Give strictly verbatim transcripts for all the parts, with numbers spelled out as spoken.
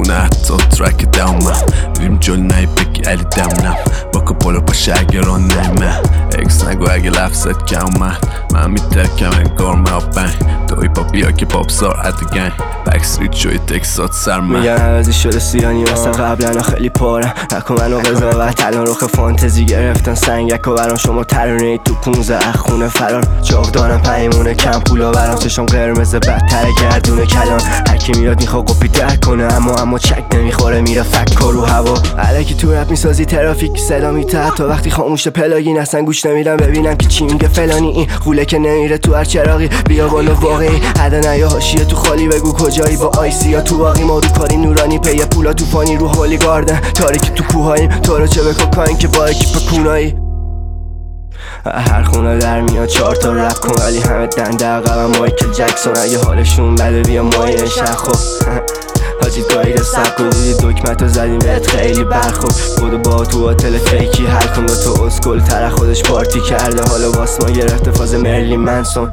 میترکونه حتی ترک دمم بریم جل نهی بگی علی دمنم باکو بالا باشه اگه ران نیمه اکس نگو اگه لفظت کم من من میترکم انگار مبنگ دوی با بیا که پاپ سار ات گنگ بکستریت شوی تکسات سر من میگن عوضی شده سیانی مثل قبلا خیلی پارم نکن منو قضاوت الان رخ فانتزی گرفتن سنگک و برام شما ترانه تو پونزه خونه فرار جاودانم پیمونه کم پولا برام چشم قرمز بدتر گردونه کلان هرکی میاد میخواد قپی در کنه اما اما چک نمیخوره میره فکر رو هوا الکی تو رپ میسازی ترافیک صدا میته تا وقتی خاموشه پلاگین اصلا گوش نمیدم ببینم که چی میگه فلانی این خوله که نمیره تو هر چراغی بیا بالا واقعی حدا نیا حاشیه تو خالی بگو کجایی با آیسی یا تو واقعی ما رو کاری نورانی پی پولا تو فانی رو هولی گاردن تاریکی تو کوهاییم تو رو چه بکن کاین که با اکیپ کونایی هر خونه در میاد چهار تا رپ کن ولی همه دنده عقبم مایکل جکسون اگه حالشون بده بیا مایه شخو حاجی گاید سب کن دیدی دکمتو زدیم بهت خیلی برخورد بودو با تو هتل فیکی هر کن تو اسکل تره خودش پارتی کرده حالا واس ما گرفته فاز مرلی منسون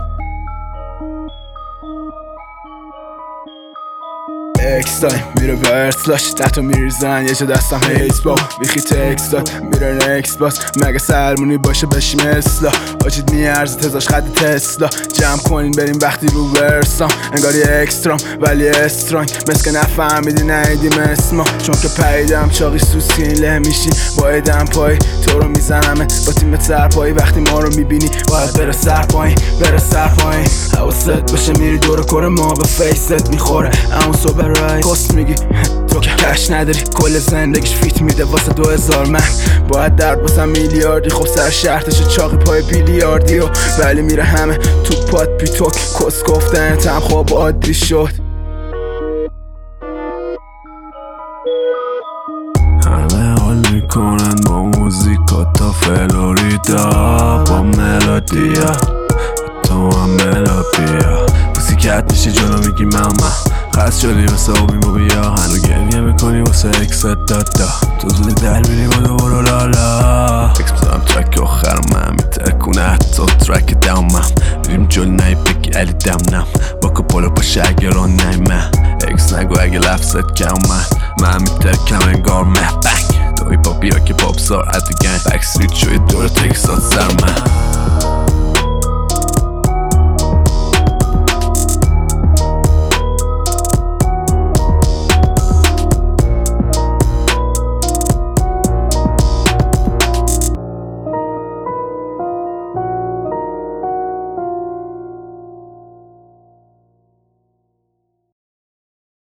اکس تایم میره به ارسلاش ده تا میریزن یه جا دستم هیز با بیخی تکس داد میره نکس باس مگه سرمونی باشه بشیم اصلاح آجید میارزه تزاش خد تسلا جمع کنین بریم وقتی رو برسام انگاری اکسترام ولی استرانگ مسکه نفهمیدی نیدیم اسما چون که پیدم چاقی سوسکی این له میشی با ادم پای تو رو میزنمه با تیمت سرپایی وقتی ما رو میبینی باید بره سر پایین بره سر پایین حواست باشه میری دور کره ما به فیست میخوره اما صبح رای کست میگی تو که کش نداری کل زندگیش فیت میده واسه دو هزار من باید درد باسم میلیاردی خب سر شرطش چاقی پای بیلیاردی و ولی میره همه تو پاد پیتوک کس گفتن تم خواب عادی شد همه حال میکنن با موزیکا تا فلوریدا با ملودیا تو هم ملودیا موسیقت میشه جلو میگی ماما خست شدی واسه آبیمو بیا هنو گریه میکنی واسه اکست دادا تو زودی در میری با دوبارو لالا اکس بزنم ترک آخر من میترکونه حتی ترک دمم بریم جل نهی بگی علی دمنم باکو بالا باشه اگه ران نیمه اکس نگو اگه لفظت کم من من میترکم انگار مهبنگ دوی با بیا که پاپ سار ات گنگ بکستریت شوی دور تکسات سر من